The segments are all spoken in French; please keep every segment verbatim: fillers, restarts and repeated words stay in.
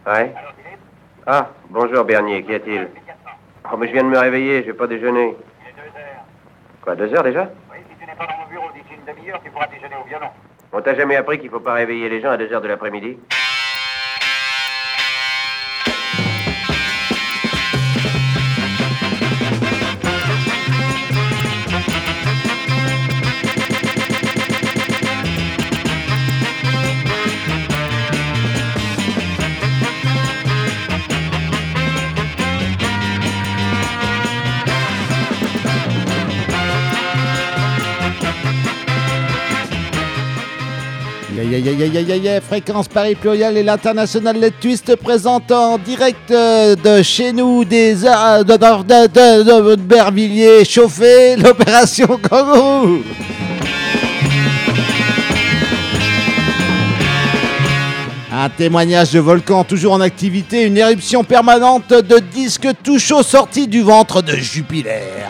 Ouais. Ah, bonjour Bernier, qu'y a-t-il? Oh, mais je viens de me réveiller, j'ai pas déjeuné. Il est deux heures. Quoi, deux heures déjà? Oui, si tu n'es pas dans mon bureau d'ici une demi-heure, tu pourras déjeuner au violon. On t'a jamais appris qu'il faut pas réveiller les gens à deux heures de l'après-midi? Yeah, yeah, yeah, yeah, yeah, yeah. Fréquence Paris Pluriel et l'International Les Twist présente en direct euh, de chez nous des euh, de, de, de, de, de Bervilliers chauffé l'opération Kangourou. Un témoignage de volcan toujours en activité, une éruption permanente de disques tout chauds sortis du ventre de Jupiler.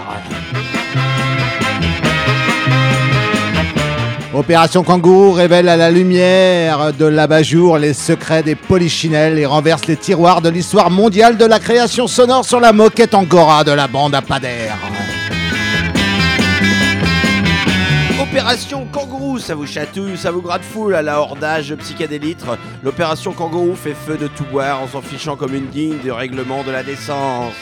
Opération Kangourou révèle à la lumière de l'abat-jour les secrets des polichinelles et renverse les tiroirs de l'histoire mondiale de la création sonore sur la moquette Angora de la bande à Pader. Opération Kangourou, ça vous chatouille, ça vous gratte foule à la hordage psychédélique. L'opération Kangourou fait feu de tout boire en s'en fichant comme une digne du règlement de la décence.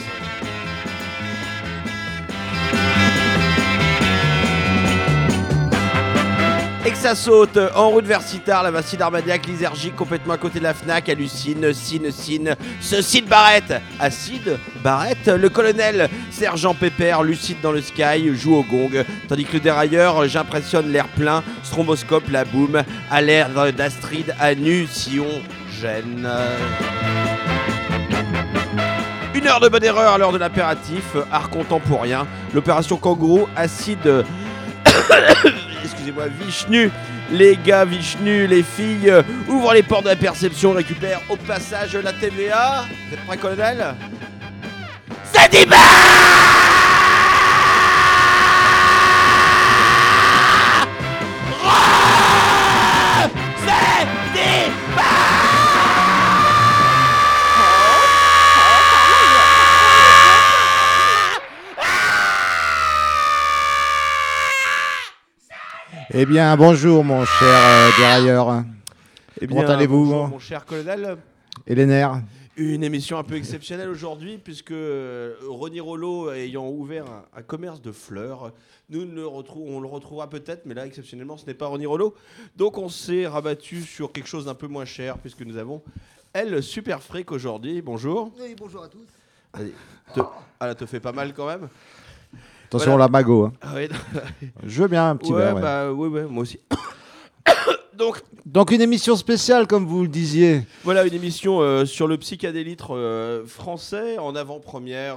Et que ça saute, en route vers Citar, la vacille armadiaque lysergique complètement à côté de la Fnac, hallucine, cine, cine, ce Cid Barrett. Acide, Barrett, le colonel, sergent Pépère, lucide dans le sky, joue au gong, tandis que le dérailleur, j'impressionne l'air plein, stromboscope, la boum, à l'air d'Astrid, à nu, Sion, gêne. Une heure de bonne erreur à l'heure de l'impératif, art contemporain, l'opération Kangourou, acide... Excusez-moi, Vishnu, les gars Vishnu, les filles, euh, ouvrent les portes de la perception, récupèrent au passage la T V A. Vous êtes prêts, colonel? C'est dit bah C'est dit bah. Eh bien, bonjour mon cher euh, dérailleur. Eh Comment allez-vous? Bonjour, mon cher colonel. Et les nerfs? Une émission un peu exceptionnelle aujourd'hui, puisque euh, Ronnie Rollo ayant ouvert un, un commerce de fleurs, nous le retrou- on le retrouvera peut-être, mais là, exceptionnellement, ce n'est pas Ronnie Rollo. Donc, on s'est rabattu sur quelque chose d'un peu moins cher, puisque nous avons Elle Super Freak aujourd'hui. Bonjour. Oui, bonjour à tous. Allez, te... Ah, là, te fait pas mal quand même. Attention, Voilà. la mago. Hein. Ah, oui. Je veux bien un petit ouais, verre. Ouais. bah, ouais, ouais, moi aussi. Donc, Donc, une émission spéciale, comme vous le disiez. voilà une émission euh, sur le psychédélitre euh, français en avant-première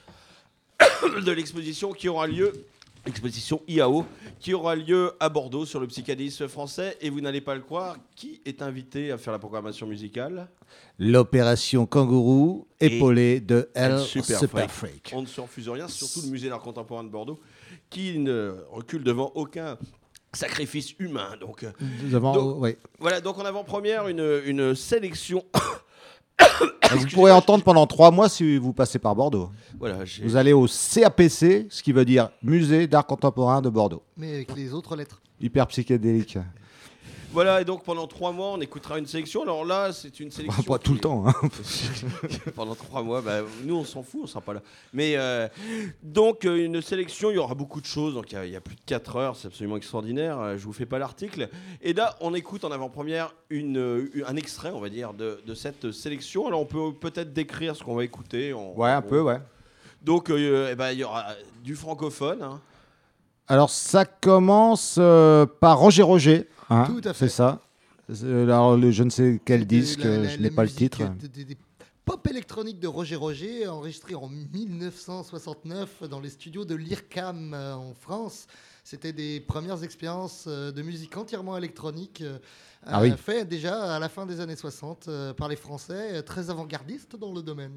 euh, de l'exposition qui aura lieu, exposition I A O, qui aura lieu à Bordeaux sur le psychédélisme français. Et vous n'allez pas le croire, qui est invité à faire la programmation musicale? L'opération Kangourou, épaulée de Elle Elle Super Super Freak. Freak. On ne se refuse rien, surtout le musée d'art contemporain de Bordeaux, qui ne recule devant aucun sacrifice humain. Donc, euh, Nous avons, Donc- ouais. voilà, donc en avant-première, une, une sélection. Vous pourrez entendre pendant trois mois si vous passez par Bordeaux. Voilà, j'ai- Vous allez au C A P C, ce qui veut dire Musée d'art contemporain de Bordeaux. Mais avec les autres lettres. Hyper psychédélique. Voilà, et donc pendant trois mois, on écoutera une sélection. Alors là, c'est une sélection. Pas tout qui- le temps. Hein. Pendant trois mois, bah, nous on s'en fout, on sera pas là. Mais euh, donc euh, une sélection, il y aura beaucoup de choses. Donc il y a- il y, a plus de quatre heures, c'est absolument extraordinaire. Euh, Je vous fais pas l'article. Et là, on écoute en avant-première une, euh, un extrait, on va dire, de, de cette sélection. Alors on peut peut-être décrire ce qu'on va écouter. On- Ouais, un on- peu, ouais. Donc euh, eh ben, il y aura du francophone. Hein. Alors, ça commence euh, par Roger Roger. Hein, Tout à fait. C'est ça. C'est- Alors, le, je ne sais quel C'était disque, la- la- je la n'ai pas le musique titre. de- de- des pop électronique de Roger Roger, enregistré en mille neuf cent soixante-neuf dans les studios de l'IRCAM euh, en France. C'était des premières expériences euh, de musique entièrement électronique, euh, Ah euh, oui. fait déjà à la fin des années soixante euh, par les Français, euh, très avant-gardistes dans le domaine.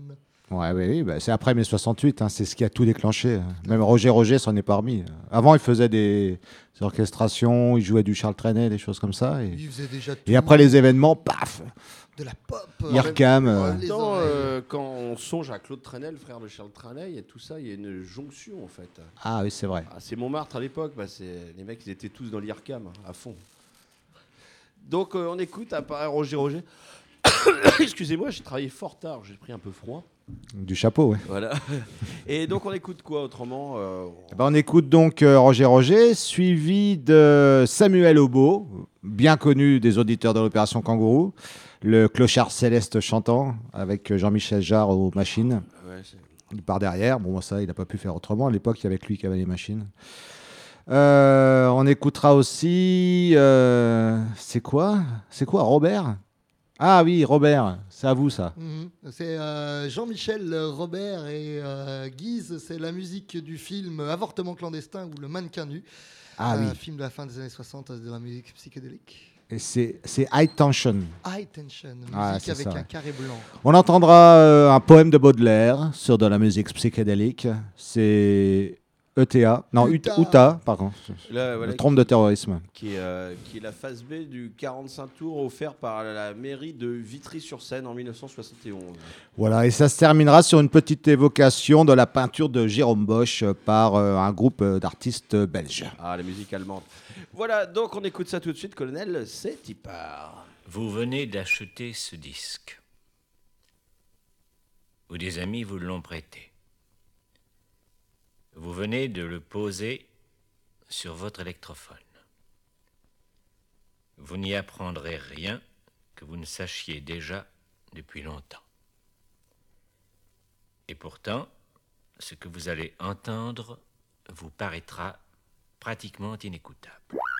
Ouais, oui, oui, bah, c'est après mai soixante-huit, hein, c'est ce qui a tout déclenché. Même Roger Roger s'en est pas remis. Avant, il faisait des, des orchestrations, il jouait du Charles Trenet, des choses comme ça. Et, Il faisait déjà tout. et après les événements, paf, De la pop. Irkam. euh, euh, les Attends, oreilles. euh, quand on songe à Claude Trenet, le frère de Charles Trenet, il y a tout ça, il y a une jonction en fait. Ah oui, c'est vrai. Ah, c'est Montmartre à l'époque, bah, c'est... les mecs ils étaient tous dans l'IRCAM hein, à fond. Donc euh, on écoute à part Roger Roger. Excusez-moi, j'ai travaillé fort tard, j'ai pris un peu froid. Du chapeau, ouais. Voilà. Et donc on écoute quoi autrement euh, Eh ben, on écoute donc euh, Roger Roger, suivi de Samuel Aubeau, bien connu des auditeurs de l'Opération Kangourou, le clochard céleste chantant, avec euh, Jean-Michel Jarre aux machines. ouais, c'est... Il part derrière. Bon, ça, il n'a pas pu faire autrement. À l'époque, il y avait que lui qui avait les machines. Euh, on écoutera aussi... euh, c'est quoi C'est quoi, Robert? Ah oui, Robert. C'est à vous, ça. Mhm. C'est euh, Jean-Michel Robert et euh, Guise, c'est la musique du film Avortement clandestin ou Le mannequin nu. Ah un oui. film de la fin des années soixante de la musique psychédélique. Et c'est c'est High Tension. High Tension, musique Ah, c'est avec ça. un carré blanc. On entendra euh, un poème de Baudelaire sur de la musique psychédélique. C'est E T A. Non, U T A, Uta. U T A, pardon. Là, voilà, Le trompe de terrorisme. qui, est, euh, qui est la phase B du quarante-cinq tours offert par la mairie de Vitry-sur-Seine en dix-neuf cent soixante et onze. Voilà, et ça se terminera sur une petite évocation de la peinture de Jérôme Bosch par euh, un groupe euh, d'artistes belges. Ah, la musique allemande. Voilà, donc on écoute ça tout de suite, colonel, c'est y part. Vous venez d'acheter ce disque. Ou des amis vous l'ont prêté. Vous venez de le poser sur votre électrophone. Vous n'y apprendrez rien que vous ne sachiez déjà depuis longtemps. Et pourtant, ce que vous allez entendre vous paraîtra pratiquement inécoutable.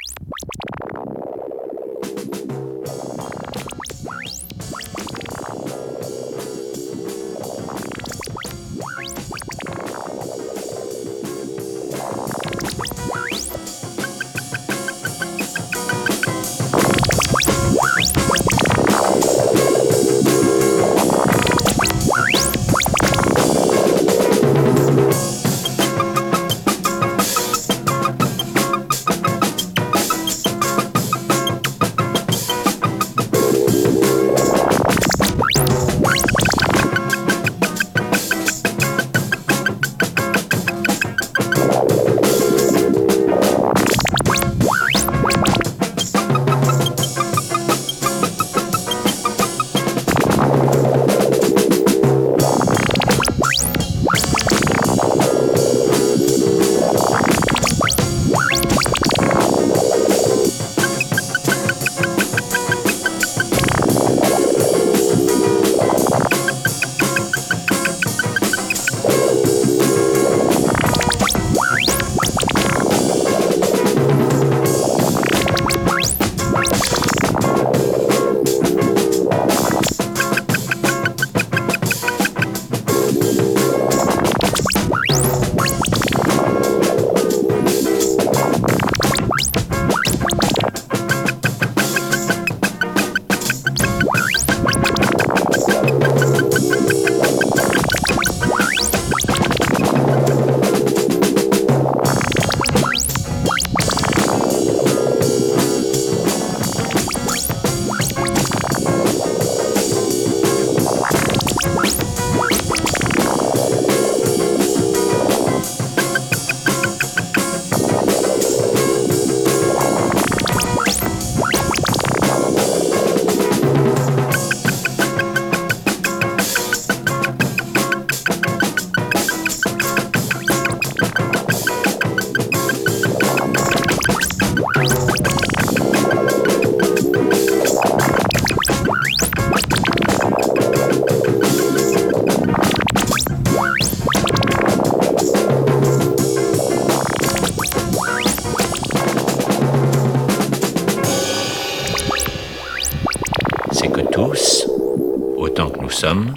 Tous, autant que nous sommes,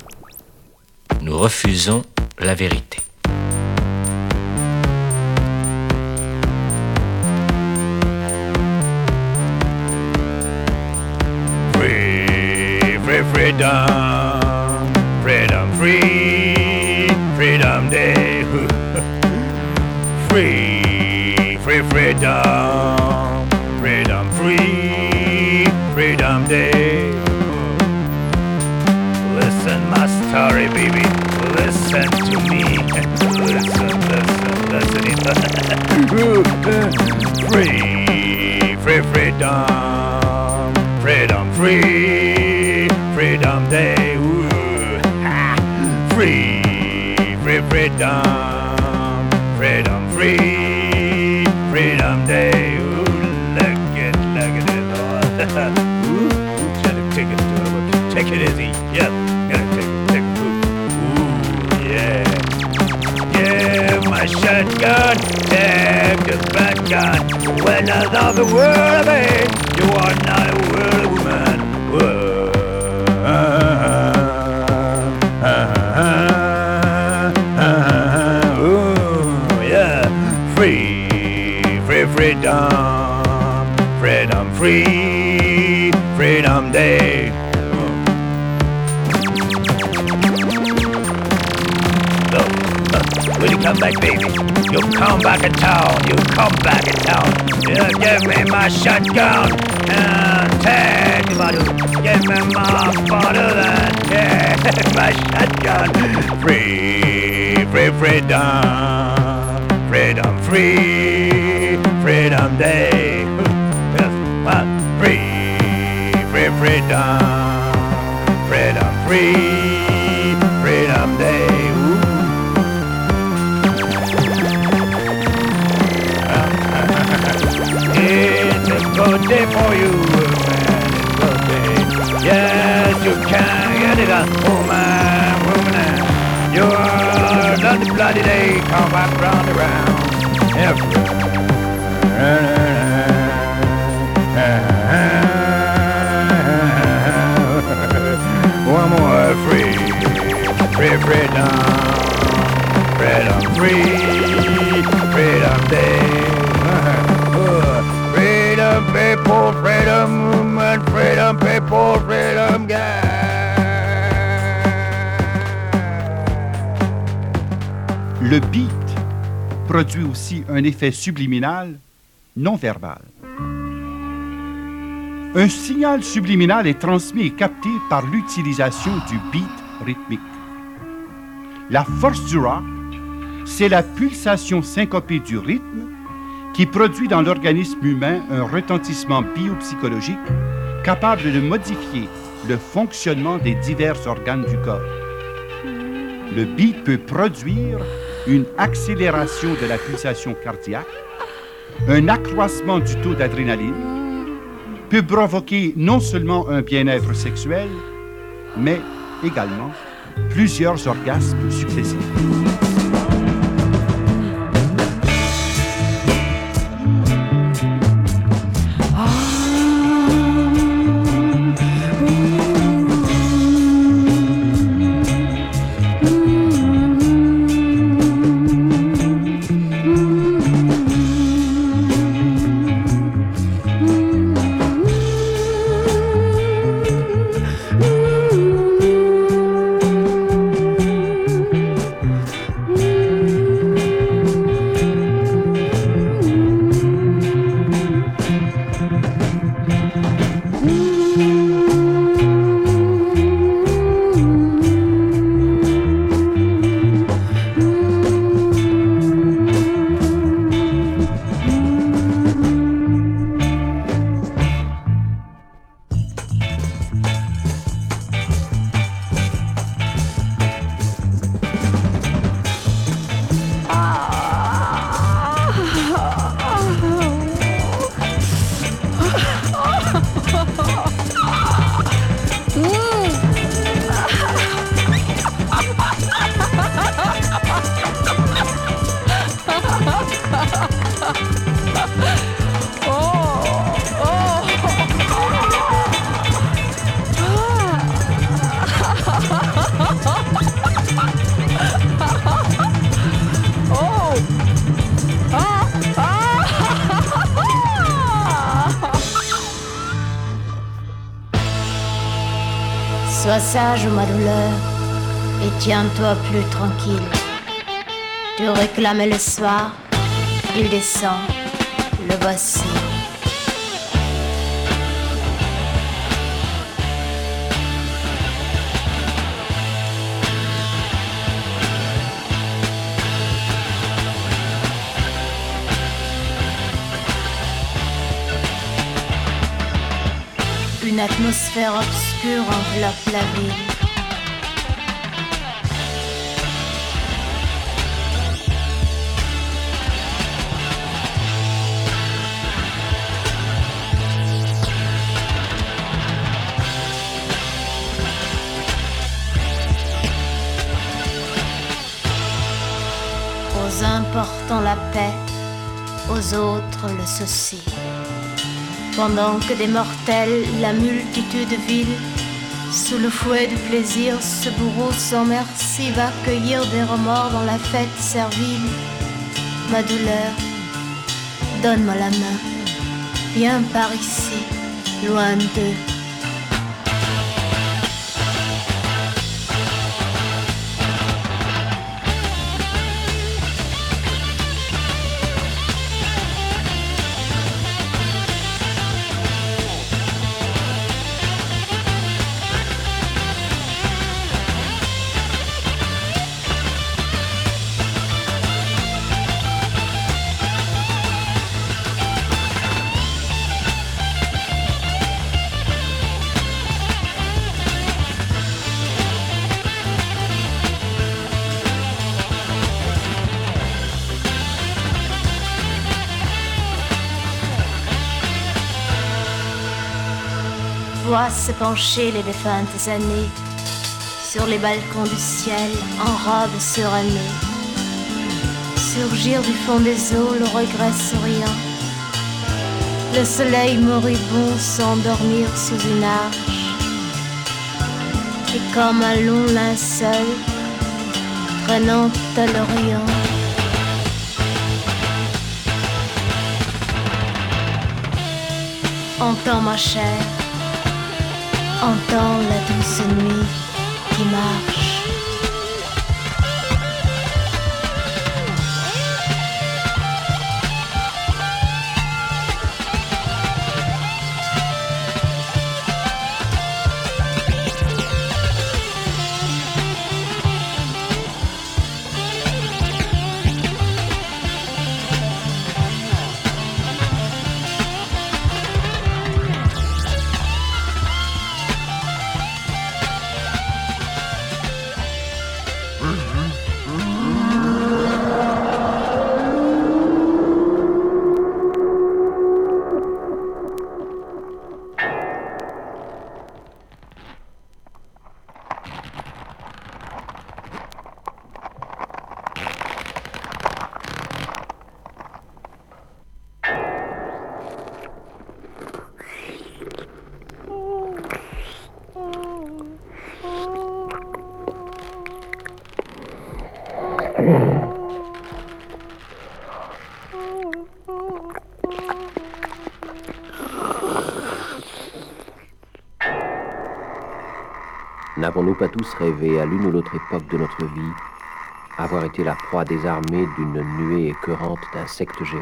nous refusons la vérité. Free, free, freedom, freedom, free. freedom, freedom free, freedom day. Listen my story, baby, listen to me. Listen, listen, listen. Free, free, freedom, freedom free, freedom day. Ooh. Ha. Free, free, freedom, freedom free, freedom day. Ooh, look at, look at it. Ooh, ooh, try to take it to it. Take it easy. Yep, gotta take it, take it. Ooh, ooh, yeah. Yeah, my shotgun, yeah, just back gun. When I saw the world of it, you are not a world woman. Whoa. Ooh, yeah. Free, free, freedom, freedom free, freedom day. When you come back, baby, you come back in town, you come back in town. Yeah, give me my shotgun and take the bottle. Give me my bottle and take my shotgun. Free, free, freedom, freedom free, freedom day. Yes, what? Free, free, freedom, freedom free, freedom day. It's a good day for you, man, it's a good day. Yes, you can get it up, woman, woman. You're not the bloody day, come back round and round. Everywhere. One more free, free, freedom, freedom free, freedom day. Freedom people, freedom movement, freedom people, freedom guy. Le beat produit aussi un effet subliminal non verbal. Un signal subliminal est transmis et capté par l'utilisation du beat rythmique. La force du rock, c'est la pulsation syncopée du rythme qui produit dans l'organisme humain un retentissement biopsychologique capable de modifier le fonctionnement des divers organes du corps. Le beat peut produire une accélération de la pulsation cardiaque, un accroissement du taux d'adrénaline, peut provoquer non seulement un bien-être sexuel, mais également plusieurs orgasmes successifs. Sois sage, ma douleur, et tiens-toi plus tranquille. Tu réclames le soir, il descend, le le voici. Une atmosphère obscure enveloppe la ville. Aux uns portant la paix, aux autres le souci. Pendant que des mortels, la multitude vile, sous le fouet du plaisir, ce bourreau sans merci va cueillir des remords dans la fête servile. Ma douleur, donne-moi la main, viens par ici, loin d'eux. Vois se pencher les défuntes années sur les balcons du ciel en robe surannée. Surgir du fond des eaux le regret souriant. Le soleil moribond s'endormir sous une arche. Et comme un long linceul traînant à l'Orient. Entends ma chair, entends la douce nuit qui marche. N'avons-nous pas tous rêvé, à l'une ou l'autre époque de notre vie, avoir été la proie désarmée d'une nuée écœurante d'insectes géants?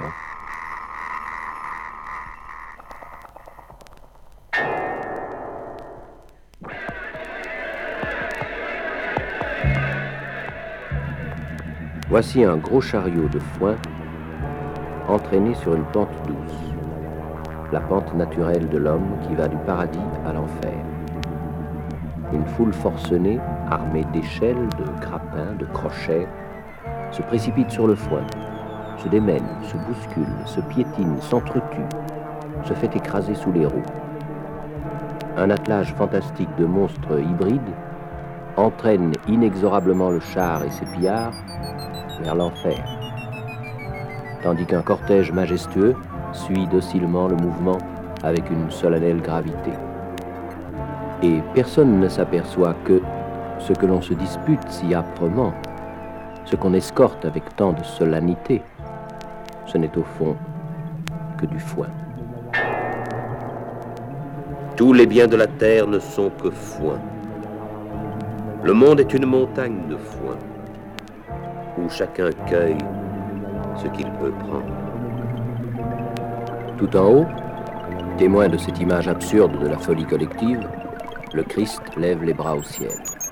Voici un gros chariot de foin entraîné sur une pente douce, la pente naturelle de l'homme qui va du paradis à l'enfer. Une foule forcenée, armée d'échelles, de grappins, de crochets, se précipite sur le foin, se démène, se bouscule, se piétine, s'entretue, se fait écraser sous les roues. Un attelage fantastique de monstres hybrides entraîne inexorablement le char et ses pillards vers l'enfer, tandis qu'un cortège majestueux suit docilement le mouvement avec une solennelle gravité. Et personne ne s'aperçoit que ce que l'on se dispute si âprement, ce qu'on escorte avec tant de solennité, ce n'est au fond que du foin. Tous les biens de la terre ne sont que foin. Le monde est une montagne de foin, où chacun cueille ce qu'il peut prendre. Tout en haut, témoin de cette image absurde de la folie collective, le Christ lève les bras au ciel.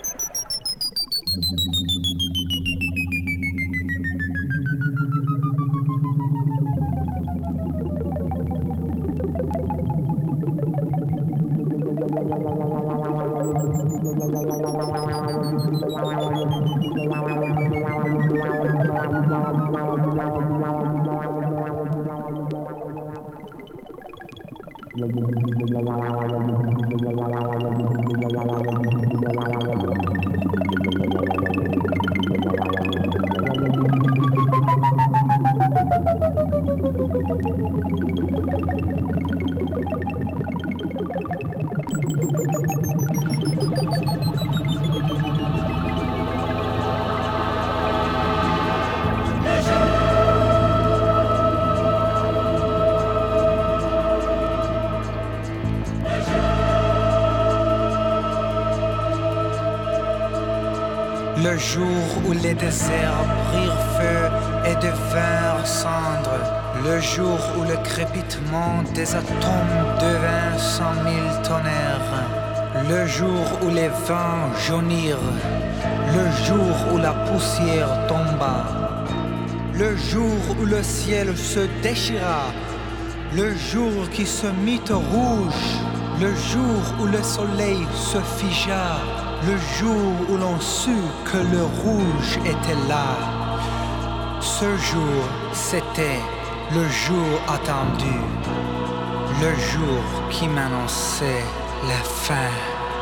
Le jour où les déserts prirent feu et devinrent cendres, le jour où le crépitement des atomes devint cent mille tonnerres, le jour où les vents jaunirent, le jour où la poussière tomba, le jour où le ciel se déchira, le jour qui se mit rouge, le jour où le soleil se figea, le jour où l'on sut que le rouge était là. Ce jour, c'était le jour attendu, le jour qui m'annonçait la fin.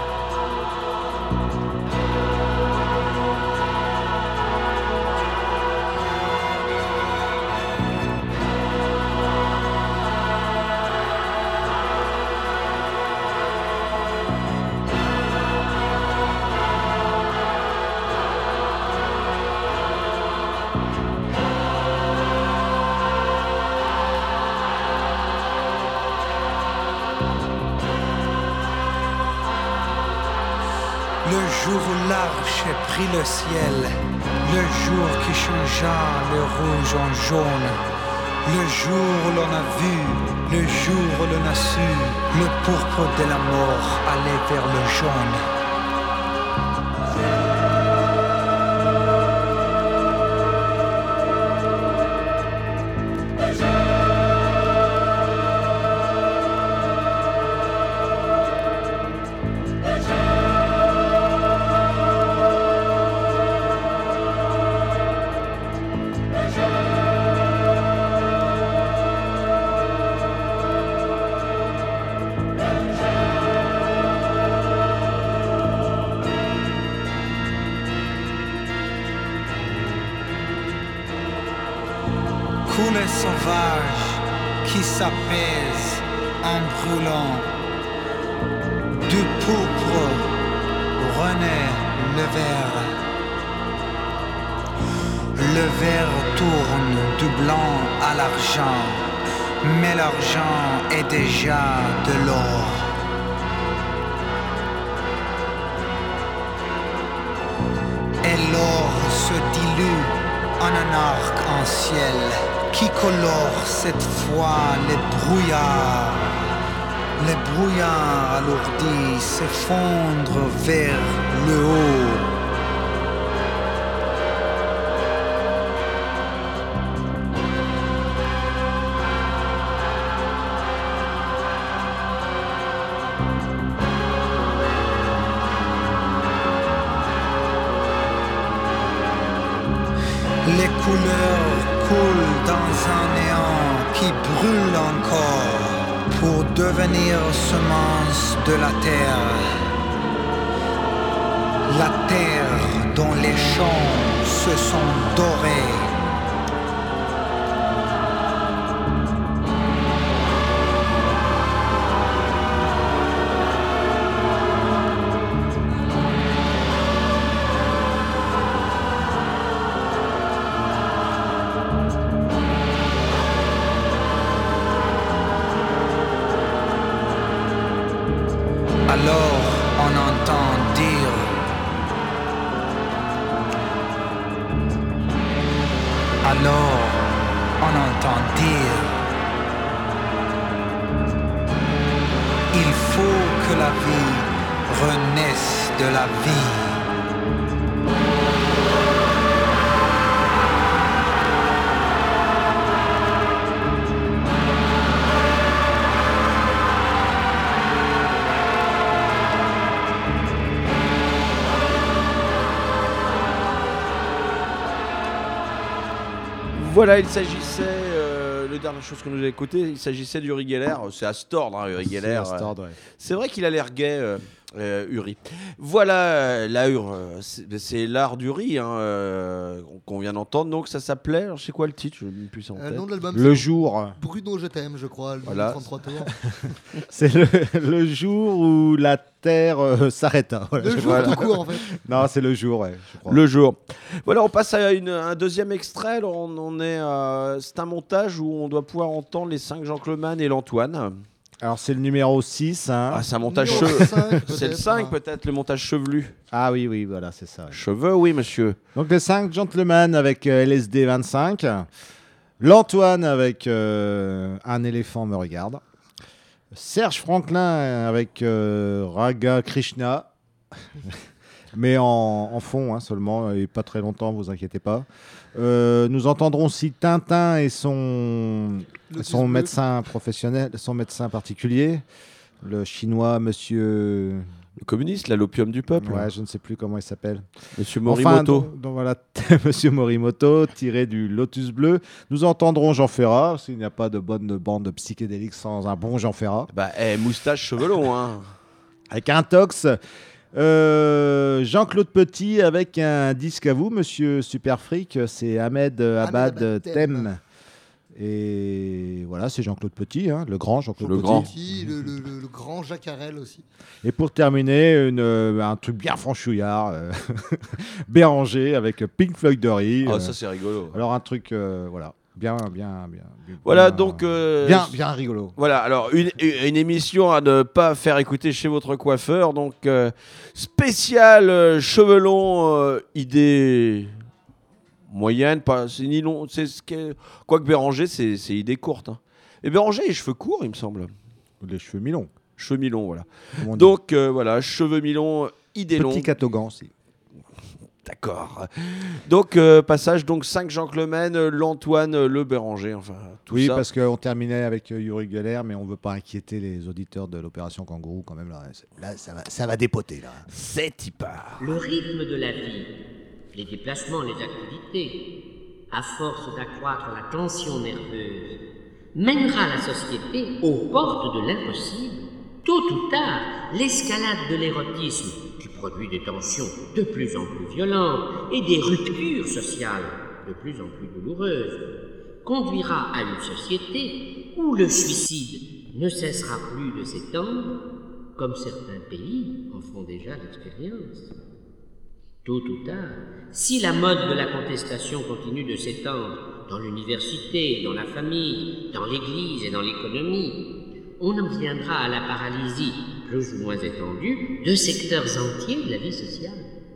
Le jour où l'arche prit le ciel, le jour qui changea le rouge en jaune, le jour où l'on a vu, le jour où l'on a su, le pourpre de la mort aller vers le jaune. Coulée sauvage qui s'apaise en brûlant, du pourpre renaît le vert. Le vert tourne du blanc à l'argent, mais l'argent est déjà de l'or. Et l'or se dilue en un arc-en-ciel qui colore cette fois les brouillards. Les brouillards alourdis s'effondrent vers le haut. Les couleurs coulent dans un néant qui brûle encore pour devenir semence de la terre. La terre dont les champs se sont dorés. Alors on entend dire Alors on entend dire Il faut que la vie renaisse de la vie. Voilà, il s'agissait, euh, le dernière chose que nous avons écouté, il s'agissait d'Uri Geller. C'est à se tordre, hein, Uri Geller. C'est à se tordre, ouais. C'est vrai qu'il a l'air gai, euh, euh, Uri. Voilà, euh, la Ur, euh, c'est, c'est l'art d'Uri hein, euh, qu'on vient d'entendre. Donc ça s'appelait, alors, je sais quoi le titre, je ne plus ça en Euh, tête. nom de l'album, Le c'est jour. Bruno Je t'aime, je crois, le Voilà. trente-trois tours. C'est le, le jour où la Terre euh, s'arrêta. Voilà, Le je jour crois. tout court, en fait. Non, c'est le jour, ouais, je crois. Le jour. Voilà, on passe à une- un deuxième extrait. Alors, on, on est, euh, c'est un montage où on doit pouvoir entendre les cinq Jean Cleman et l'Antoine. Alors, c'est le numéro six. Hein. Ah, c'est un montage Numéro chevelu. cinq, C'est le peut-être, cinq hein. peut-être, le montage chevelu. Ah oui, oui, voilà, c'est ça. Ouais. Cheveux, oui, monsieur. Donc, les cinq gentlemen avec euh, L S D vingt-cinq. L'Antoine avec euh, Un éléphant me regarde. Serge Franklin avec euh, Raga Krishna. Mais en, en fond hein, seulement, et pas très longtemps, vous inquiétez pas. Euh, nous entendrons aussi Tintin et son, Lotus son Bleu. médecin professionnel, son médecin particulier, le chinois monsieur... Le communiste, là, l'opium du peuple. Ouais, je ne sais plus comment il s'appelle. Monsieur Enfin, Morimoto. donc, donc voilà, Monsieur Morimoto, tiré du Lotus Bleu. Nous entendrons Jean Ferrat, s'il n'y a pas de bonne bande psychédélique sans un bon Jean Ferrat. Bah, eh, moustache, cheveux longs, hein. Avec un tox. Euh, Jean-Claude Petit avec un disque à vous, Monsieur Superfric, c'est Ahmed Abad Abad Tem. Tem. Et voilà, c'est Jean-Claude Petit, hein, le grand Jean-Claude Le Petit. grand. Petit, le, le- le- le grand Jacques Harel aussi. Et pour terminer, une, euh, un truc bien franchouillard, euh, Béranger avec Pink Floyd Dory. Ah, euh, ça, c'est rigolo. alors un truc, euh, voilà, bien, bien, bien. bien Voilà, bien, donc. euh, bien, bien rigolo. Voilà, alors une, une émission à ne pas faire écouter chez votre coiffeur. Donc, euh, spécial euh, cheveux longs, euh, idée moyenne, pas, c'est ni long. C'est ce qu'est- Quoique Béranger, c'est, c'est idée courte. Hein. Et Béranger, les cheveux courts, il me semble. Les cheveux mi-longs. Cheveux mi-longs, voilà. comme on dit. Donc, euh, voilà, cheveux mi-longs, idée longue. Petit catogan aussi. D'accord. Donc, euh, passage, donc cinq Jean Clemen, euh, l'Antoine, euh, le Béranger, enfin, tout Oui, ça. parce qu'on terminait avec euh, Uri Geller, mais on ne veut pas inquiéter les auditeurs de l'opération Kangourou quand même. Là, C'est- là ça, va, ça va dépoter. Là. C'est y part. Le rythme de la vie, les déplacements, les activités, à force d'accroître la tension nerveuse, mènera la société aux portes de l'impossible. Tôt ou tard, l'escalade de l'érotisme, qui produit des tensions de plus en plus violentes et des ruptures sociales de plus en plus douloureuses, conduira à une société où le suicide ne cessera plus de s'étendre, comme certains pays en font déjà l'expérience. Tôt ou tard, si la mode de la contestation continue de s'étendre dans l'université, dans la famille, dans l'église et dans l'économie, on en viendra à la paralysie, plus ou moins étendue, de secteurs entiers de la vie sociale.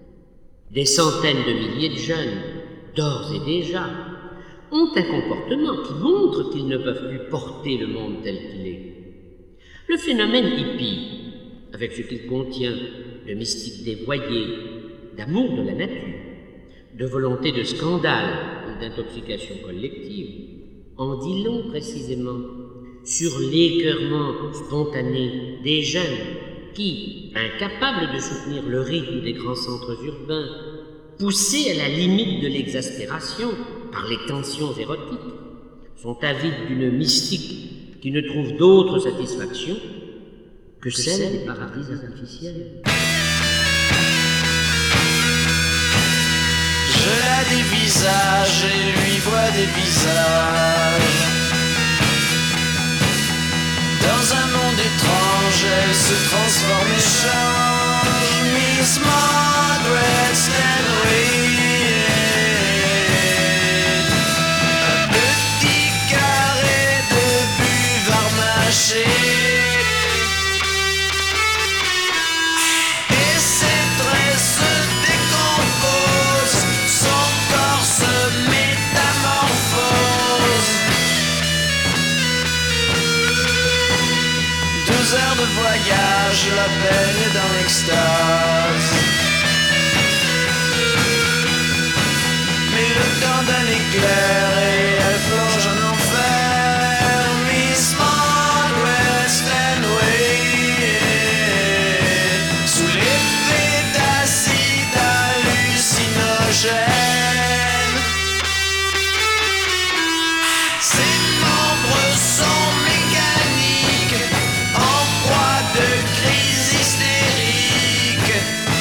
Des centaines de milliers de jeunes, d'ores et déjà, ont un comportement qui montre qu'ils ne peuvent plus porter le monde tel qu'il est. Le phénomène hippie, avec ce qu'il contient de mystique dévoyé, d'amour de la nature, de volonté de scandale et d'intoxication collective, en dit long précisément sur l'écœurement spontané des jeunes qui, incapables de soutenir le rythme des grands centres urbains, poussés à la limite de l'exaspération par les tensions érotiques, sont avides d'une mystique qui ne trouve d'autre satisfaction que celle des paradis artificiels. Je la dévisage et lui vois des visages. Dans un monde étrange, elle se transforme et change. Miss Margaret Stanley. Un petit carré de buvard mâché. Et ses traits se décomposent, son corps se métamorphose. Deux heures de de voyage, la baigne dans l'extase. Mais le temps d'un éclair et elle plonge en enfer. Miss Margaret Stanway, sous l'effet d'acide hallucinogène. Ses membres sont mécaniques, en proie de crise hystérique.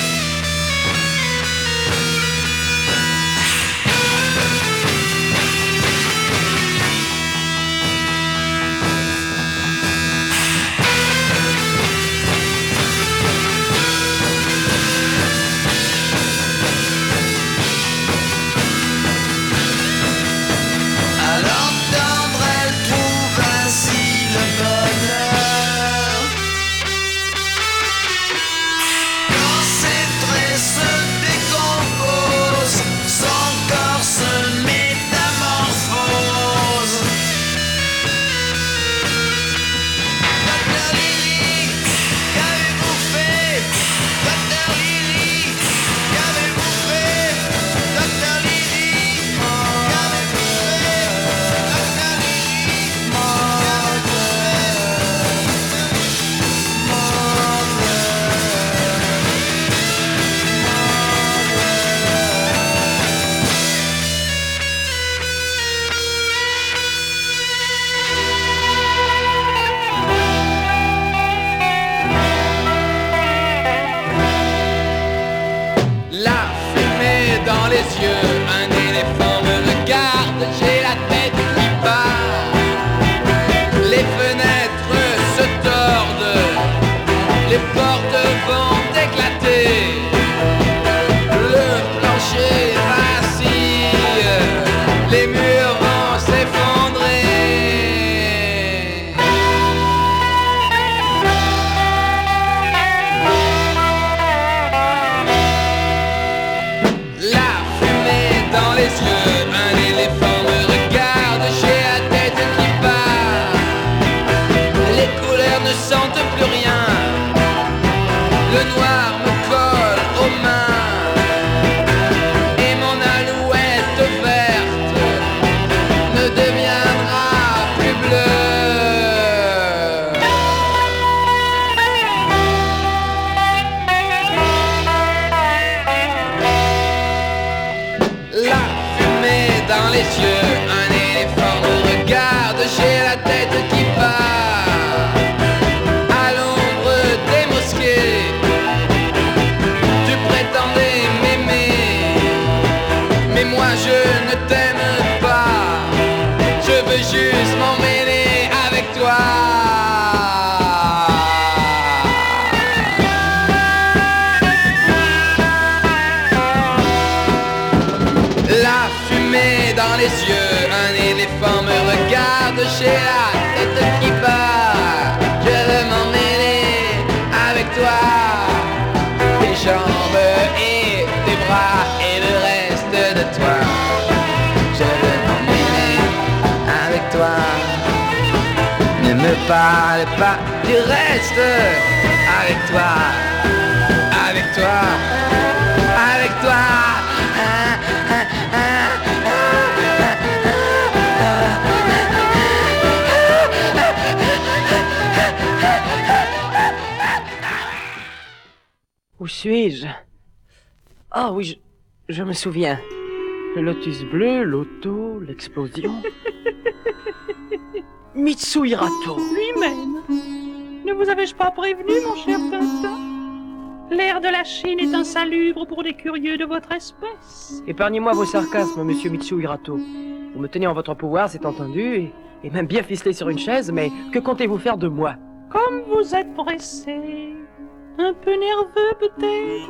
À l'entendre, elle trouve ainsi le bonheur. Quand ses traits se décomposent, son corps se métamorphose. Docteur Lily, qu'avez-vous fait? Docteur Lily, qu'avez-vous fait? Docteur Lily, qu'avez-vous fait? Docteur Lily, La fumée dans les yeux, un éléphant me regarde, j'ai la tête qui part. Les fenêtres se tordent, les portes vont éclater. Le plancher vacille, les murs vont s'effondrer. La fumée dans les yeux, un éléphant me regarde, j'ai la tête qui part. Les couleurs ne sentent plus rien, le noir me colle aux mains. Et mon alouette verte ne deviendra plus bleue. La fumée dans les yeux, un éléphant me regarde, j'ai la tête qui part. À l'ombre des mosquées, tu prétendais m'aimer, mais moi je ne t'aime pas, je veux juste m'emmêler avec toi. La fumée dans les yeux, un éléphant me regarde, j'ai la tête qui part, je veux m'emmêler avec toi. Tes jambes et tes bras et le reste de toi, je veux m'emmêler avec toi. Ne me parle pas du reste, avec toi, avec toi, avec toi. Ah, ah, ah, Où suis-je? Ah oui, je, je me souviens. Le lotus bleu, l'auto, l'explosion. Mitsu Hirato. Lui-même. Ne vous avais-je pas prévenu, mon cher Tintin? L'air de la Chine est insalubre pour les curieux de votre espèce. Épargnez-moi vos sarcasmes, monsieur Mitsu Hirato. Vous me tenez en votre pouvoir, c'est entendu, et, et même bien ficelé sur une chaise, mais que comptez-vous faire de moi? Comme vous êtes pressé, un peu nerveux peut-être.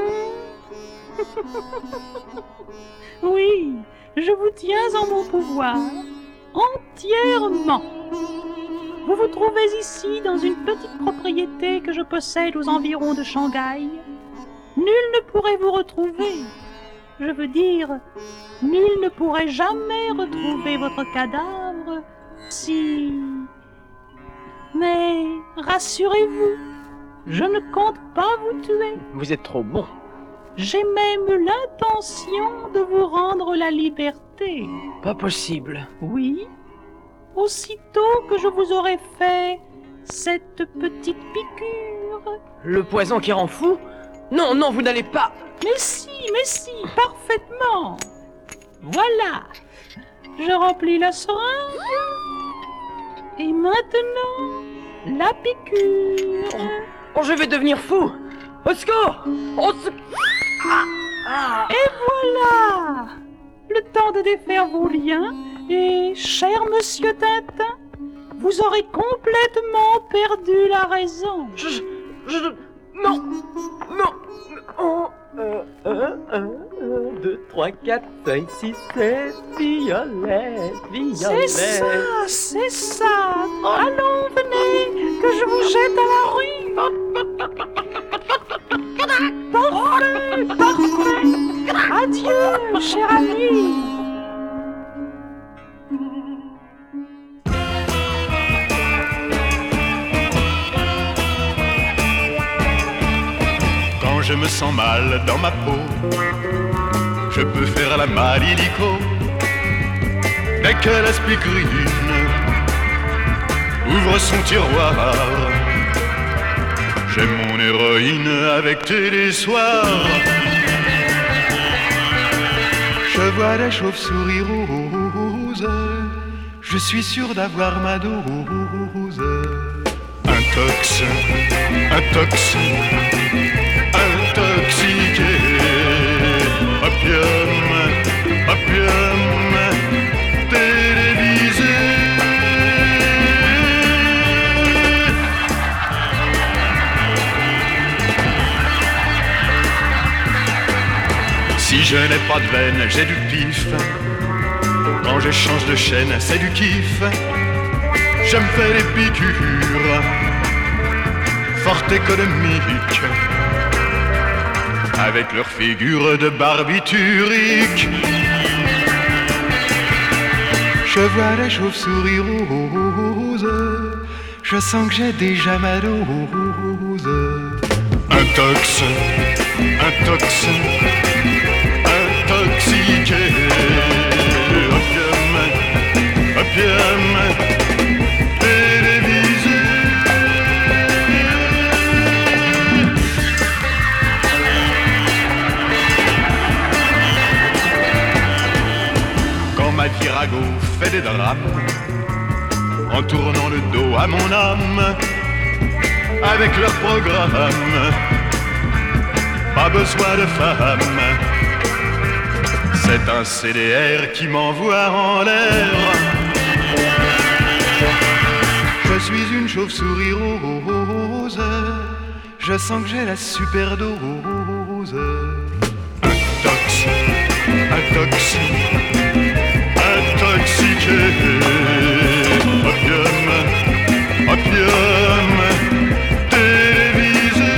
Oui, je vous tiens en mon pouvoir, entièrement. Vous vous trouvez ici dans une petite propriété que je possède aux environs de Shanghai. Nul ne pourrait vous retrouver. Je veux dire, nul ne pourrait jamais retrouver votre cadavre si... Mais rassurez-vous, je ne compte pas vous tuer. Vous êtes trop bon. J'ai même l'intention de vous rendre la liberté. Pas possible. Oui. Aussitôt que je vous aurai fait cette petite piqûre. Le poison qui rend fou? Non, non, vous n'allez pas. Mais si, mais si, parfaitement. Voilà. Je remplis la seringue. Et maintenant, la piqûre. Oh, je vais devenir fou. Au secours! Au secours! Ah, ah. Et voilà! Le temps de défaire vos liens, et, cher monsieur Tintin, vous aurez complètement perdu la raison. Je... je... je non! Non! Oh, un, un, un, un, deux, trois, quatre, cinq, six, sept, violette, violette. C'est ça, c'est ça. Allons, venez, que je vous jette à la rue. Parfait, parfait. Adieu, cher ami. Quand je me sens mal dans ma peau, je peux faire la malle illico. Dès que l'aspirine ouvre son tiroir, j'ai mon héroïne avec télé soir. Je vois des chauves-souris roses, je suis sûr d'avoir ma dose. Un tox, un tox, intoxiqué, opium, opium, télévisé. Si je n'ai pas de veine, j'ai du pif. Quand je change de chaîne, c'est du kiff. Je me fais des piqûres fort économiques, avec leur figure de barbiturique. Je vois des chauves-souris roses, je sens que j'ai déjà ma dose. Un tox, un tox, intoxiqué, opium, opium, télévisé. Quand ma virago fait des drames, en tournant le dos à mon âme, avec leur programme, pas besoin de femme. C'est un C D R qui m'envoie en l'air. Je suis une chauve-souris rose, je sens que j'ai la super dose. Un tox, un tox, intoxiqué, opium, opium, télévisé.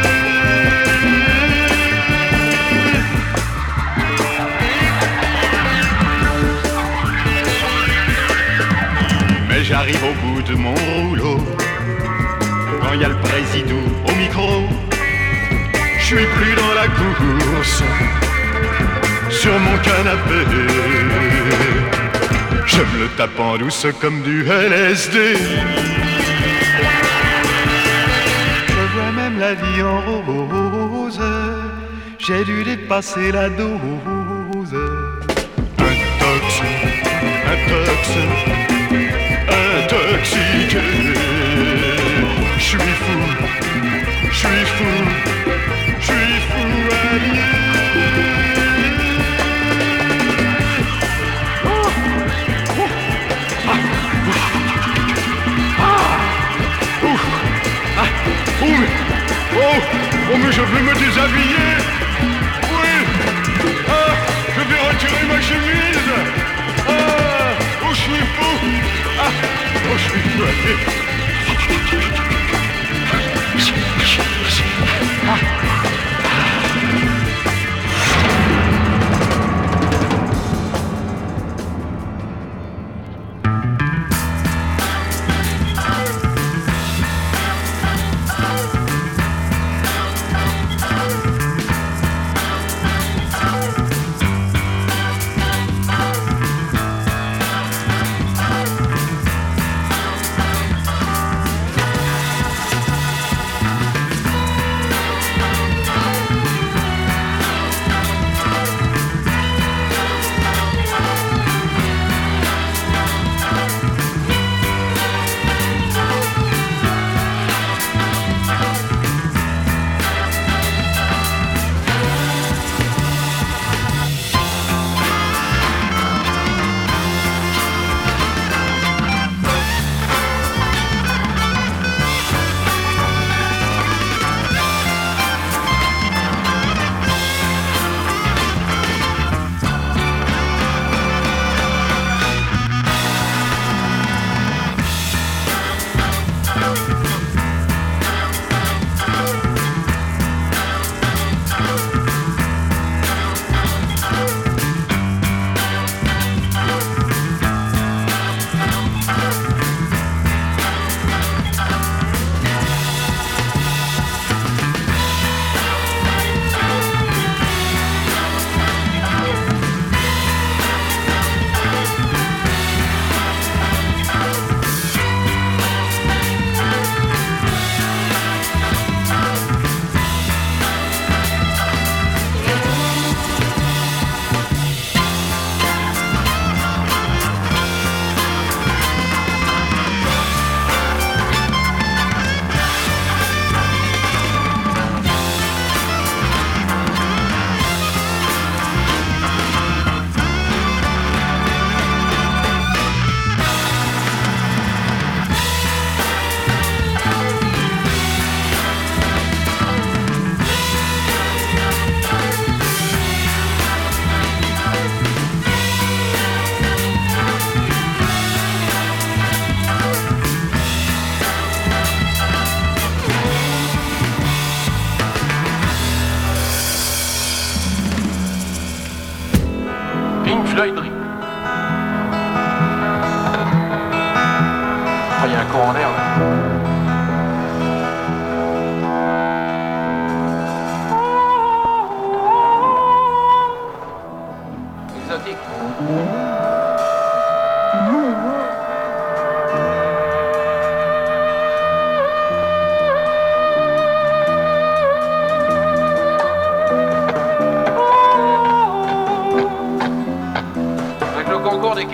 Mais j'arrive au bout de mon rouleau, quand il y a le président au micro. Je suis plus dans la course, sur mon canapé. Je me le tape en douce comme du L S D. Je vois même la vie en rose, j'ai dû dépasser la dose. Un tox, un tox, intoxiqué. Je suis fou, je suis fou, je suis fou allié. Oh mais, oh, oh mais je veux me déshabiller. Oui. Ah, je vais retirer ma chemise. Ah, oh je suis fou. Ah, oh je suis fou. Ah.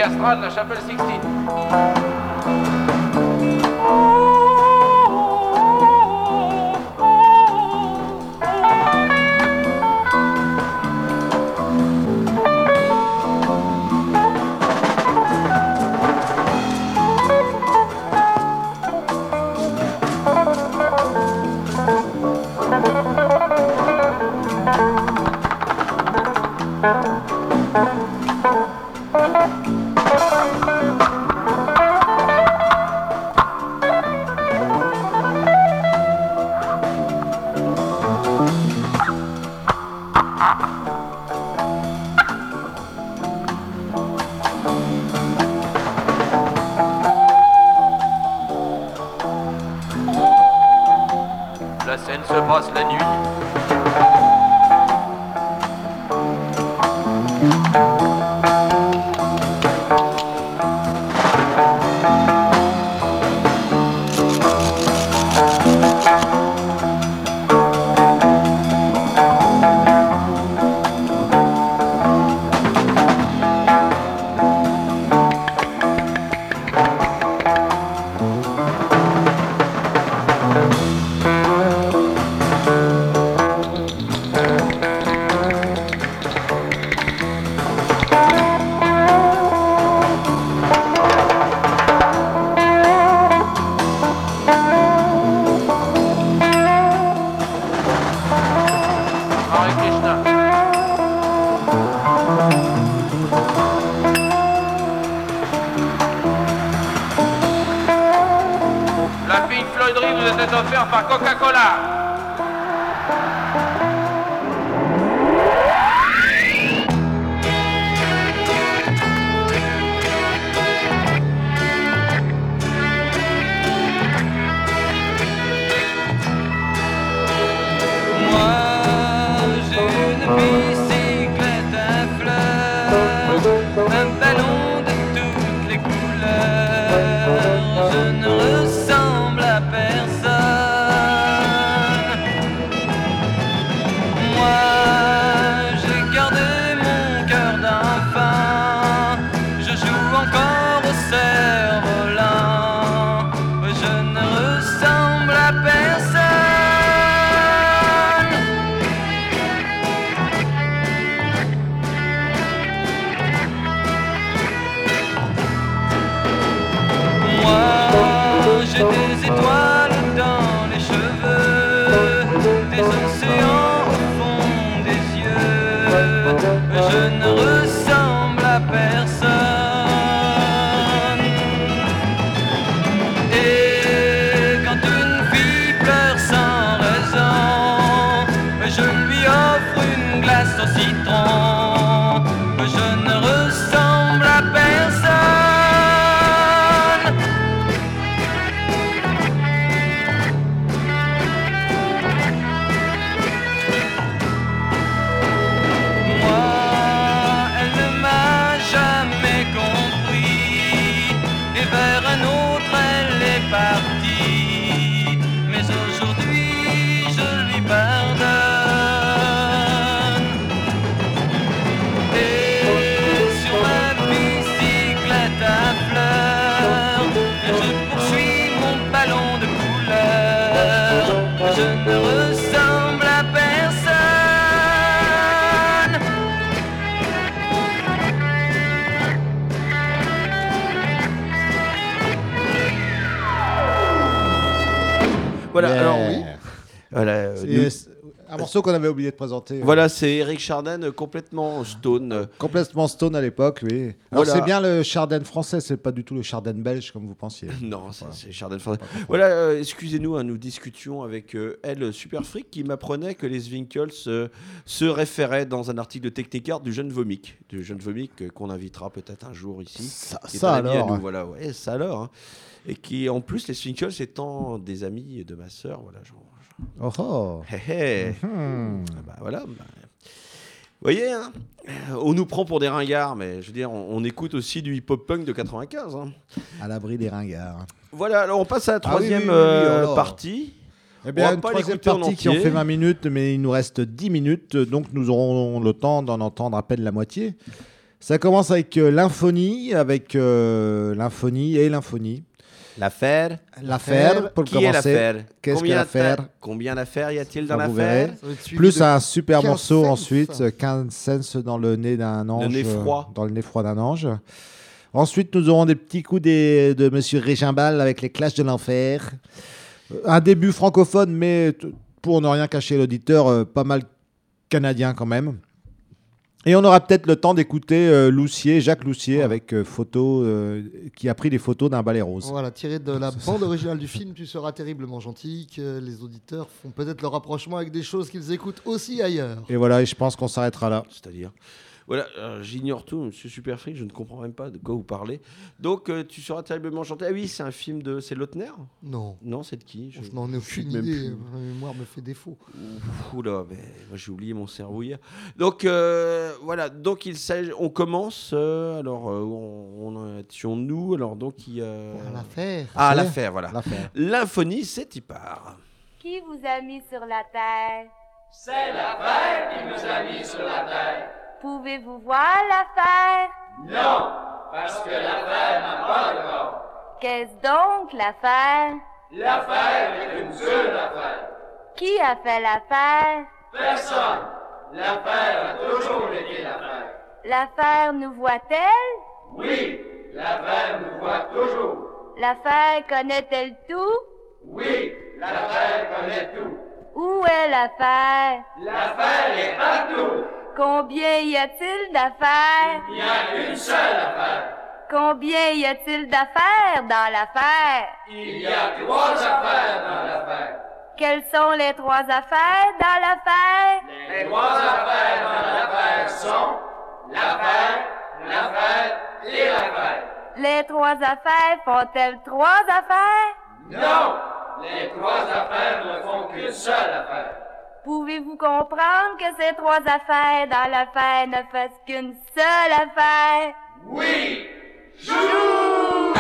Castra de la chapelle Sixtine. La scène se passe la nuit. Hare Krishna. La Pink Floyderie vous était offerte par Coca-Cola. Bicyclette à fleurs, un ballon de toutes les couleurs. Je ne ressemble à personne. Moi, j'ai gardé mon cœur d'enfant. Je joue encore au cerf-volant. Je ne ressemble à personne. J'ai des étoiles dans les cheveux, des océans au fond des yeux. Je ne ressemble à personne. Et quand une fille pleure sans raison, je lui offre une glace au citron. Je ne ressemble à personne. Parti, mais aujourd'hui je lui pardonne. Et sur ma bicyclette à fleurs, je poursuis mon ballon de couleur. Je ne ressemble à personne. Voilà, Yeah. alors oui. Voilà, euh, C'est nous- un morceau qu'on avait oublié de présenter. Voilà, c'est Eric Chardin, euh, complètement stone. Complètement stone à l'époque, oui. Alors Voilà. c'est bien le Chardin français, c'est pas du tout le Chardin belge comme vous pensiez. Non, c'est Voilà. c'est Chardin français. Voilà, euh, excusez-nous, hein, nous discutions avec euh, elle, Super Freak, qui m'apprenait que les Winkles euh, se référaient dans un article de Technicart du jeune Vomic, du jeune Vomic euh, qu'on invitera peut-être un jour ici. Ça- qui est ça un ami à alors, nous, hein. voilà, ouais, ça alors. hein. Et qui, en plus, les Winkles étant des amis de ma sœur, voilà, genre. Oh oh. Hé hé. Mhm. Ah bah voilà. bah. Vous voyez, hein, on nous prend pour des ringards, mais je veux dire, on, on écoute aussi du hip-hop punk de quatre-vingt-quinze. Hein. À l'abri des ringards. Voilà, alors on passe à la Ah oui, troisième oui, oui, oui, euh, alors. partie. Eh On bien, va une pas troisième l'écouter en partie qui en entier. fait vingt minutes, mais il nous reste dix minutes, donc nous aurons le temps d'en entendre à peine la moitié. Ça commence avec euh, l'infonie, avec euh, l'infonie et l'infonie. L'affaire. L'affaire, pour Qui commencer. est l'affaire Qu'est-ce que Combien l'affaire t'a- Combien d'affaires y a-t-il dans Enfin, vous l'affaire verrez. Plus un super morceau ensuite, quinze cents dans le nez d'un ange. nez froid. euh, Dans le nez froid d'un ange. Ensuite, nous aurons des petits coups des- de Monsieur Régimbal avec les Clashs de l'enfer. Un début francophone, mais t- pour ne rien cacher à l'auditeur, euh, pas mal canadien quand même. Et on aura peut-être le temps d'écouter euh, Loussier, Jacques Loussier, avec euh, photo, euh, qui a pris des photos d'un balai rose. Voilà, tiré de la bande originale du film, Tu seras terriblement gentil, que les auditeurs font peut-être le rapprochement avec des choses qu'ils écoutent aussi ailleurs. Et voilà, et je pense qu'on s'arrêtera là. C'est-à-dire Voilà, euh, j'ignore tout, monsieur Superfric, je ne comprends même pas de quoi vous parlez. Donc, euh, tu seras terriblement chanté. Ah oui, c'est un film de. C'est Lautner Non. Non, c'est de qui Je n'en ai aucune sais même idée, plus. ma mémoire me fait défaut. Oula, mais moi j'ai oublié mon cerveau hier. Donc euh, voilà, donc il s'agit, on commence. euh, alors euh, on, on est nous. Alors donc il. Euh... l'affaire. Ah L'affaire. l'affaire, voilà. L'affaire. L'infonie, c'est y part. Qui vous a mis sur la terre? C'est l'affaire qui nous a mis sur la terre. Pouvez-vous voir l'affaire? Non, parce que l'affaire n'a pas de corps. Qu'est-ce donc l'affaire? L'affaire est une seule affaire. Qui a fait l'affaire? Personne. L'affaire a toujours été l'affaire. L'affaire nous voit-elle? Oui, l'affaire nous voit toujours. L'affaire connaît-elle tout? Oui, l'affaire connaît tout. Où est l'affaire? L'affaire est partout. Combien y a-t-il d'affaires? Il n'y a qu'une seule affaire. Combien y a-t-il d'affaires dans l'affaire? Il y a trois affaires dans l'affaire. Quelles sont les trois affaires dans l'affaire? Les trois affaires dans l'affaire sont l'affaire, l'affaire et l'affaire. Les trois affaires font-elles trois affaires? Non, les trois affaires ne font qu'une seule affaire. Pouvez-vous comprendre que ces trois affaires dans l'affaire ne fassent qu'une seule affaire? Oui! Joue!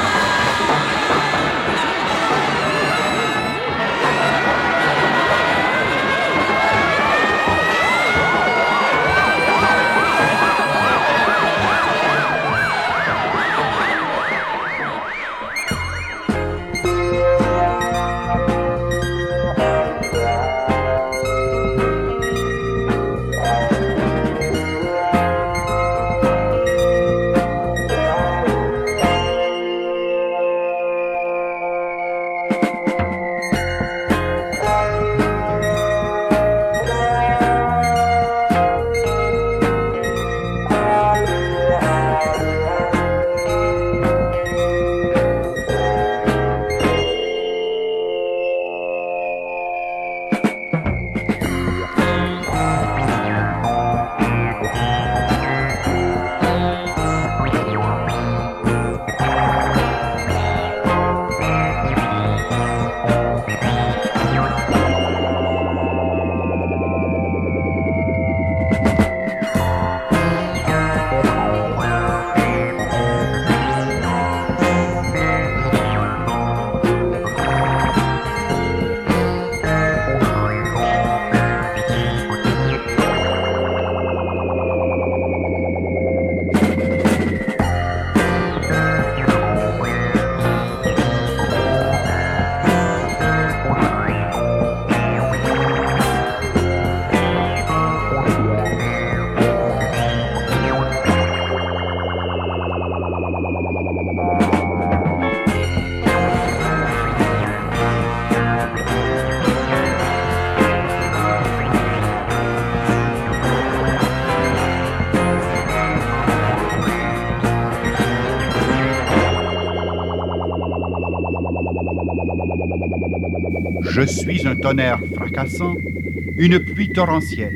Je suis un tonnerre fracassant, une pluie torrentielle.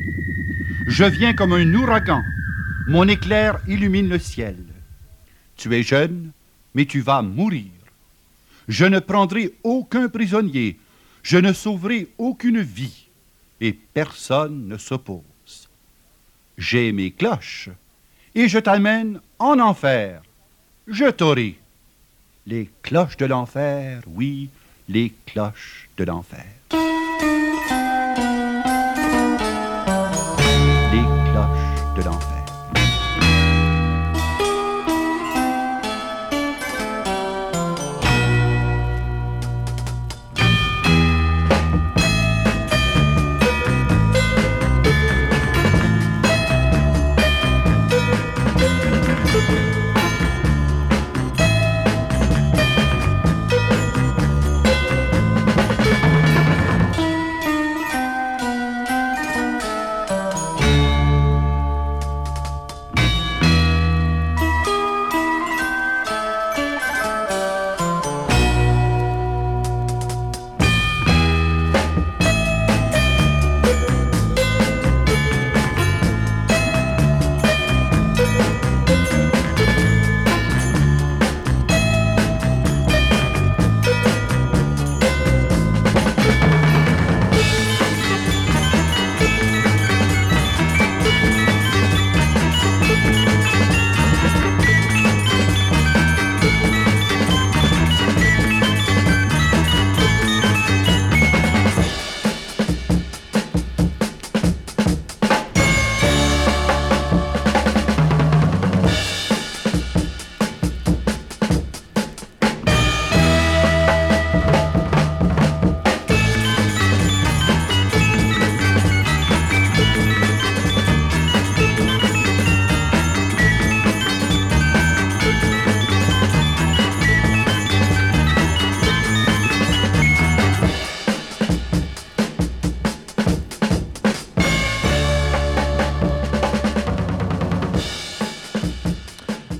Je viens comme un ouragan, mon éclair illumine le ciel. Tu es jeune, mais tu vas mourir. Je ne prendrai aucun prisonnier, je ne sauverai aucune vie, et personne ne s'oppose. J'ai mes cloches, et je t'amène en enfer. Je t'aurai. Les cloches de l'enfer, oui, les cloches de l'enfer. Les cloches de l'enfer.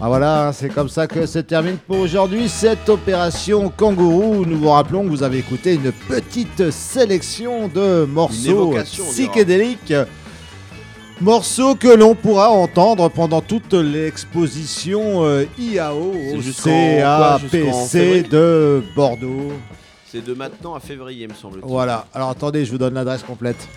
Ah voilà, c'est comme ça que se termine pour aujourd'hui cette opération Kangourou. Nous vous rappelons que vous avez écouté une petite sélection de morceaux psychédéliques. Morceaux que l'on pourra entendre pendant toute l'exposition euh, I A O au C A P C de Bordeaux. C'est de maintenant à février, me semble-t-il. Voilà, alors attendez, je vous donne l'adresse complète.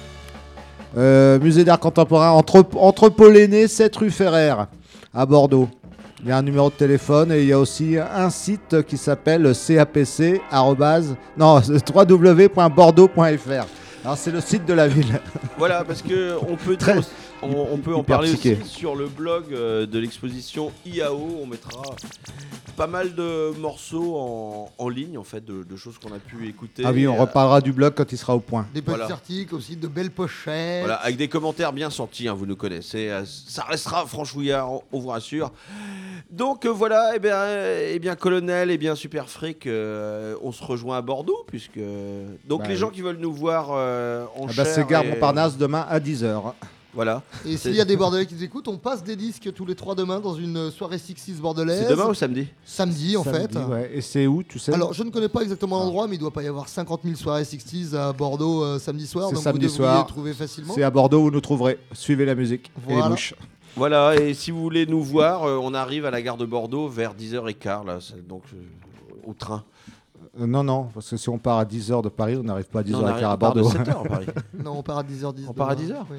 Euh, Musée d'art contemporain, entre, Entrepôt l'Aîné, sept rue Ferrer, à Bordeaux. Il y a un numéro de téléphone et il y a aussi un site qui s'appelle capc arobase non w w w point bordeaux point f r. Alors c'est le site de la ville. Voilà, parce que on peut Très, dire, on, on peut en parler psyché. aussi sur le blog euh, de l'exposition I A O. On mettra pas mal de morceaux en, en ligne, en fait, de, de choses qu'on a pu écouter. Ah oui, on euh, reparlera du blog quand il sera au point. Des petits Voilà. articles aussi, de belles pochettes. Voilà, avec des commentaires bien sortis, hein, vous nous connaissez. euh, Ça restera franchouillard, on, on vous rassure. Donc euh, voilà, et bien, euh, eh bien colonel, et bien super fric, euh, on se rejoint à Bordeaux, puisque donc Bah les oui. gens qui veulent nous voir euh, en Ah bah, chair c'est Gare et- Montparnasse demain à dix heures. Voilà. Et C'est- s'il y a des Bordelais qui nous écoutent, on passe des disques tous les trois demain dans une soirée sixties bordelaise. C'est demain ou samedi Samedi en Samedi, fait. ouais. Et c'est où, tu sais? Alors je ne connais pas exactement l'endroit, mais il doit pas y avoir cinquante mille soirées sixties à Bordeaux euh, samedi soir. C'est Donc samedi vous devriez soir. trouver facilement. C'est à Bordeaux où vous nous trouverez. Suivez la musique et Voilà. les mouches. Voilà, et si vous voulez nous voir, euh, on arrive à la gare de Bordeaux vers dix heures quinze, là, c'est- donc euh, au train. Euh, non, non, parce que si on part à dix heures de Paris, on n'arrive pas à dix Non, on heures arrive- quinze à on part de Bordeaux. sept heures à Paris. Non, on part à dix heures dix. On part à demain. dix heures Oui.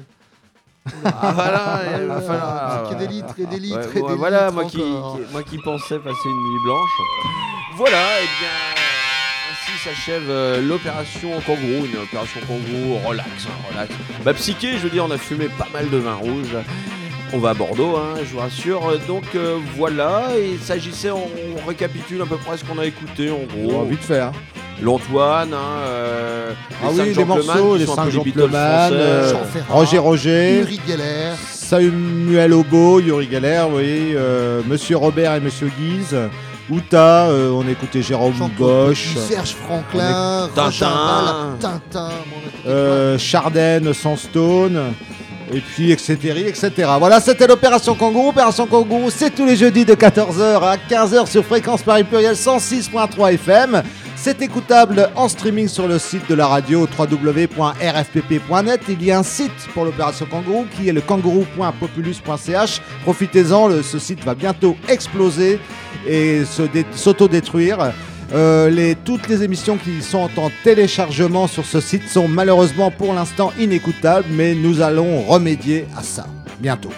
Ah voilà, il va falloir. Disque des litres et des litres Ouais, et ouais, des voilà, litres moi qui, encore. qui- moi qui pensais passer une nuit blanche. Voilà, et bien ainsi s'achève euh, l'opération Kangourou, une opération Kangourou relax, hein, relax. Bah psyché, je veux dire, on a fumé pas mal de vin rouge. On va à Bordeaux, hein, je vous rassure. Donc euh, voilà, et il s'agissait, on, on récapitule à peu près ce qu'on a écouté en gros. Oh, vite fait, hein. L'Antoine, hein, euh, Ah les oui, cinq les gentlemen morceaux, qui les sont un cinq peu les Beatles gentlemen, français. euh, Jean Ferrat, Roger Roger, Uri Geller, Samuel Obo, Yuri Geller, oui, euh, Monsieur Robert et Monsieur Guise, Outa, euh, on écoutait Jérôme Bosch, Serge Franklin, on est- Roger Tintin. Ball, Tintin. Bon, euh, Chardenne sans Stone, et puis et cetera et cetera. Voilà, c'était l'opération Kangourou. Opération Kangourou, c'est tous les jeudis de quatorze heures à quinze heures sur Fréquence Paris Pluriel cent six point trois F M. C'est écoutable en streaming sur le site de la radio w w w point r f p p point net. Il y a un site pour l'opération Kangourou qui est le kangourou point populus point c h. Profitez-en, le- ce site va bientôt exploser et se dé- s'autodétruire. Euh, les, toutes les émissions qui sont en téléchargement sur ce site sont malheureusement pour l'instant inécoutables, mais nous allons remédier à ça bientôt.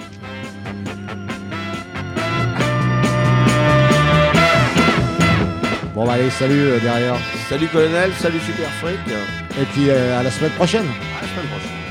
Bon bah allez, salut euh, derrière. Salut colonel, salut super fric. Et puis euh, à la semaine prochaine. À la semaine prochaine.